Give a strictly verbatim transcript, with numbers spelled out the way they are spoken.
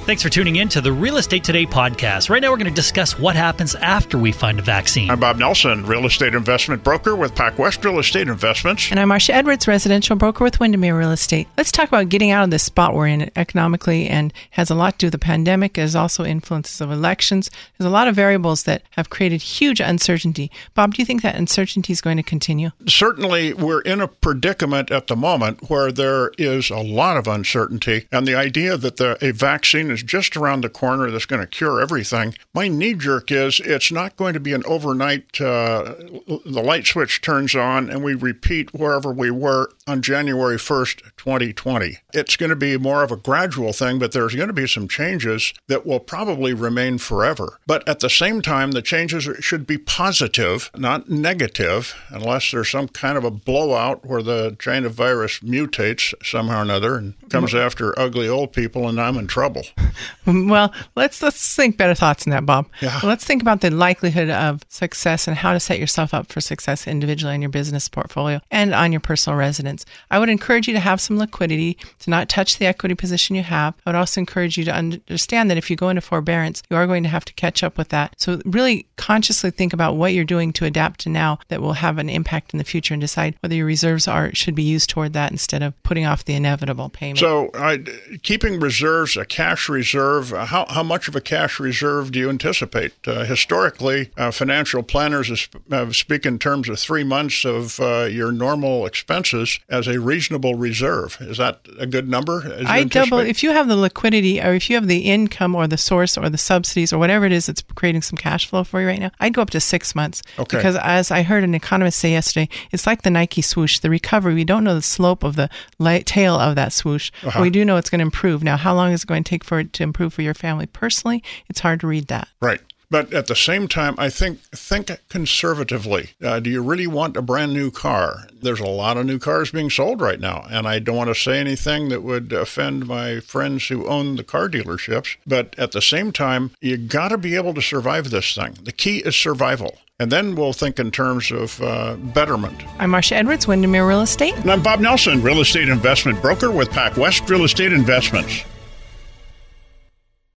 Thanks for tuning in to the Real Estate Today podcast. Right now, we're going to discuss what happens after we find a vaccine. I'm Bob Nelson, real estate investment broker with PacWest Real Estate Investments. And I'm Marcia Edwards, residential broker with Windermere Real Estate. Let's talk about getting out of this spot we're in economically, and has a lot to do with the pandemic. There's also influences of elections. There's a lot of variables that have created huge uncertainty. Bob, do you think that uncertainty is going to continue? Certainly, we're in a predicament at the moment where there is a lot of uncertainty, and the idea that the, a vaccine is just around the corner that's going to cure everything. My knee-jerk is it's not going to be an overnight, uh, the light switch turns on and we repeat wherever we were on January first, twenty twenty. It's going to be more of a gradual thing, but there's going to be some changes that will probably remain forever. But at the same time, the changes should be positive, not negative, unless there's some kind of a blowout where the China virus mutates somehow or another and comes after ugly old people, and I'm in trouble. Well, let's let's think better thoughts on that, Bob. Yeah. Let's think about the likelihood of success and how to set yourself up for success individually in your business portfolio and on your personal residence. I would encourage you to have some liquidity, to not touch the equity position you have. I would also encourage you to understand that if you go into forbearance, you are going to have to catch up with that. So really consciously think about what you're doing to adapt to now that will have an impact in the future, and decide whether your reserves are should be used toward that instead of putting off the inevitable payment. So uh, keeping reserves, a cash reserve, uh, how, how much of a cash reserve do you anticipate? Uh, historically, uh, financial planners uh, speak in terms of three months of uh, your normal expenses as a reasonable reserve. Is that a good number? I double, if you have the liquidity, or if you have the income or the source or the subsidies or whatever it is that's creating some cash flow for you right now, I'd go up to six months. Okay. Because as I heard an economist say yesterday, it's like the Nike swoosh, the recovery. We don't know the slope of the light tail of that swoosh, uh-huh. but we do know it's going to improve. Now, how long is it going to take for it to improve for your family personally? It's hard to read that. Right. But at the same time, I think think conservatively. Uh, do you really want a brand new car? There's a lot of new cars being sold right now, and I don't want to say anything that would offend my friends who own the car dealerships. But at the same time, you got to be able to survive this thing. The key is survival. And then we'll think in terms of uh, betterment. I'm Marcia Edwards, Windermere Real Estate. And I'm Bob Nelson, real estate investment broker with PacWest Real Estate Investments.